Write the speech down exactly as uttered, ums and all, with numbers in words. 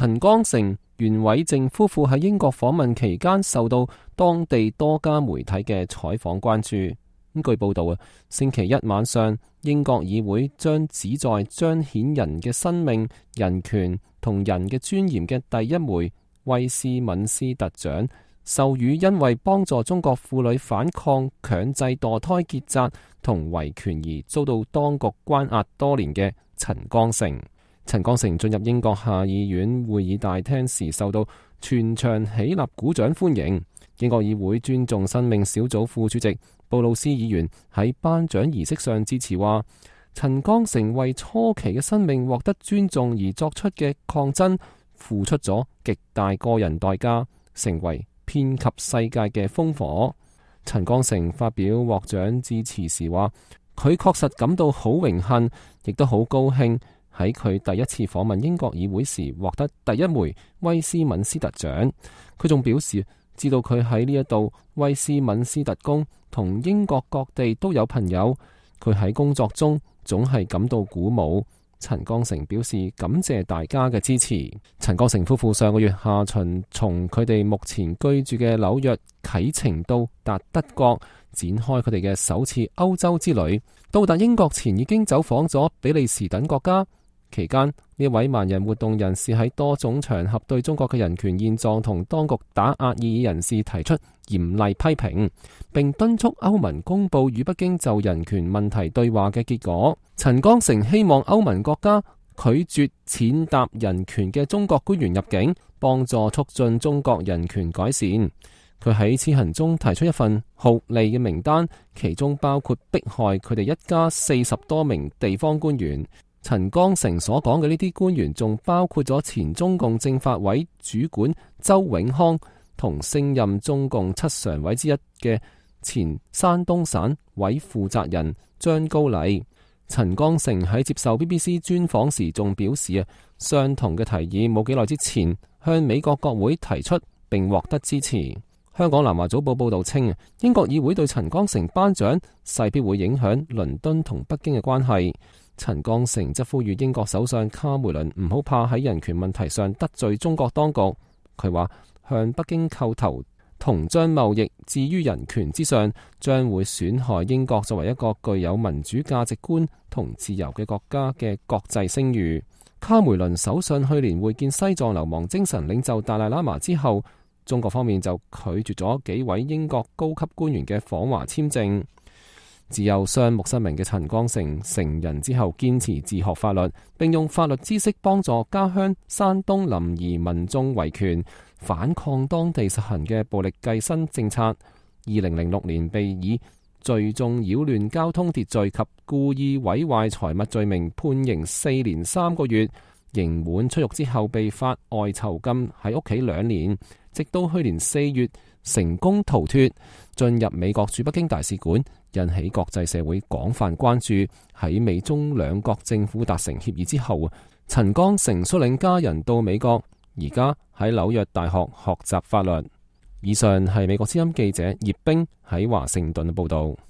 陳光誠、袁偉正夫婦喺英國訪問期間受到當地多家媒體嘅採訪關注。咁據報道啊，星期一晚上英國議會將旨在彰顯人嘅生命、人權同人嘅尊嚴嘅第一枚威斯敏斯特獎授予因為幫助中國婦女反抗強制墮胎結紮同維權而遭到當局關押多年嘅陳光誠。陳光誠進入英國下議院會議大廳時受到全場起立鼓掌歡迎。英國議會尊重生命小組副主席布魯斯議員喺頒獎儀式上致辭話，陳光誠為初期嘅生命獲得尊重而作出嘅抗爭付出咗極大個人代價，成為遍及世界嘅烽火。陳光誠發表獲獎致辭時話，佢確實感到好榮幸，亦都好高興喺佢第一次訪問英國議會時獲得第一枚威斯敏斯特獎。佢仲表示，知道佢喺呢一度威斯敏斯特宮同英國各地都有朋友，佢喺工作中總係感到鼓舞。陳光誠表示感謝大家嘅支持。陳光誠夫婦上個月下旬從佢哋目前居住嘅紐約啟程到達德國，展開佢哋嘅首次歐洲之旅。到達英國前已經走訪咗比利時等國家。期間，呢位萬人活動人士喺多種場合對中國嘅人權現狀同當局打壓異議人士提出嚴厲批評，並敦促歐盟公佈與北京就人權問題對話嘅結果。陳光誠希望歐盟國家拒絕踐踏人權嘅中國官員入境，幫助促進中國人權改善。佢喺此行中提出一份酷吏嘅名單，其中包括迫害佢哋一家四十多名地方官員。陳光誠所講嘅呢啲官員仲包括咗前中共政法委主管周永康同升任中共七常委之一嘅前山東省委負責人張高麗。陳光誠喺接受 B B C 專訪時仲表示啊，相同嘅提議冇幾耐之前向美國國會提出並獲得支持。香港南華早報報道稱，英國議會對陳光誠頒獎勢必會影響倫敦同北京嘅關係。陳光誠則呼籲英國首相卡梅倫唔好怕喺人權問題上得罪中國當局。佢話向北京叩頭同將貿易置於人權之上，將會損害英國作為一個具有民主價值觀同自由嘅國家嘅國際聲譽。卡梅倫首相去年會見西藏流亡精神領袖達賴喇嘛之後，中國方面就拒絕咗幾位英國高級官員嘅訪華簽證。自幼雙目失明嘅陳光誠成人之後堅持自學法律，並用法律知識幫助家鄉山東臨沂民眾維權，反抗當地實行嘅暴力計生政策。二零零六年被以聚眾擾亂交通秩序及故意毀壞財物罪名判刑四年三個月，刑滿出獄之後被發外囚禁喺屋企兩年，直到去年四月成功逃脫，進入美國駐北京大使館，引起國際社會廣泛關注。喺美中兩國政府達成協議之後，陳光誠率領家人到美國，而家喺紐約大學學習法律。以上係美國之音記者葉冰喺華盛頓嘅報道。